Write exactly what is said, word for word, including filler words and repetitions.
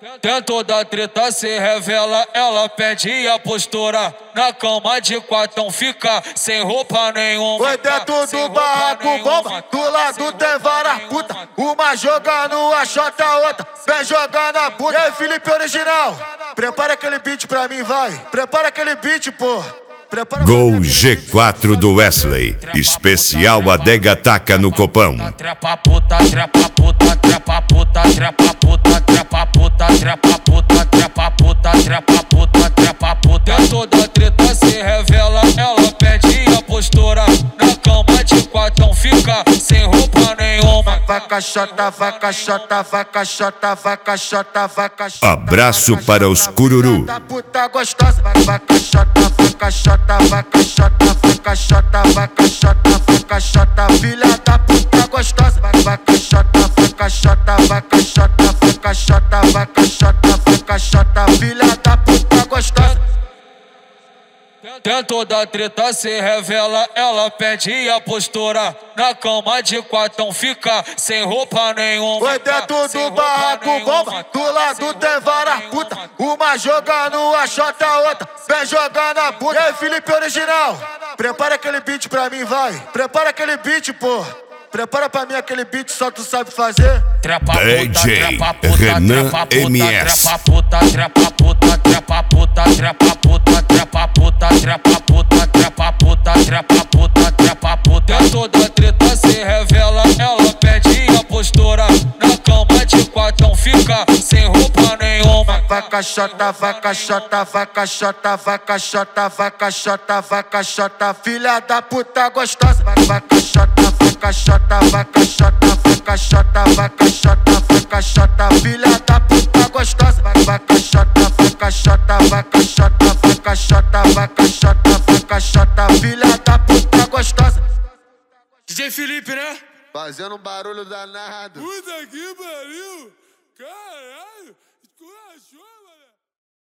Dentro da treta se revela, ela pede a postura. Na cama de quatro fica sem roupa nenhuma. Foi dentro do barraco bomba, do lado tem vara puta. Uma jogando a xota, a outra vem jogando a puta. E aí, Felipe Original, prepara aquele beat pra mim, vai. Prepara aquele beat, pô. Prepara Gol G quatro do Wesley, especial Adega Taca no Copão. Trepa puta, trepa puta, trepa puta, trepa puta, trepa puta, trepa puta, trepa puta, trepa puta, trepa puta. Dentro da treta se revela, ela pede a postura. Na cama de quatro fica sem roupa nenhuma. vai caixota, vai caixota, vai caixota, vai caixota, vai caixota. Abraço para os cururu. Da puta gostosa, vai vai caixota, vai caixota, vai caixota, vai caixota, vai caixota, vai caixota. Filha da puta gostosa, vai vai caixota, vai caixota, vai caixota, vai caixota, vai caixota, vai caixota. Filha da puta gostosa. Dentro da treta se revela, ela pede a postura. Na cama de quatro fica sem roupa nenhuma. Foi dentro do barraco bomba, do lado tem vara puta. Uma jogando a xota, a outra vem jogando a puta. E aí, Felipe Original, prepara aquele beat pra mim, vai. Prepara aquele beat, pô. Prepara pra mim aquele beat, só tu sabe fazer. Trepa puta, D J trepa puta, Renan trepa puta, M S. trepa puta, trepa puta, trepa puta, trepa puta, trepa puta, trepa puta, trepa puta, trepa puta, trepa puta. Dentro da treta se revela, ela pede a postura. Na cama de quatro fica sem roupa nenhuma. Vai caixota, vai caixota, vai caixota, vai caixota, vai caixota, vai caixota. Filha da puta gostosa, vai vai caixota, vai caixota, vai caixota, vai caixota, vai caixota, vai caixota. Filha da puta gostosa, vai vai caixota, vai caixota, vai caixota, vai caixota, vai caixota, vai caixota. Filha da puta gostosa. D J Felipe, né? Fazendo um barulho danado. Puta que pariu! Caralho! Esculachou, mano!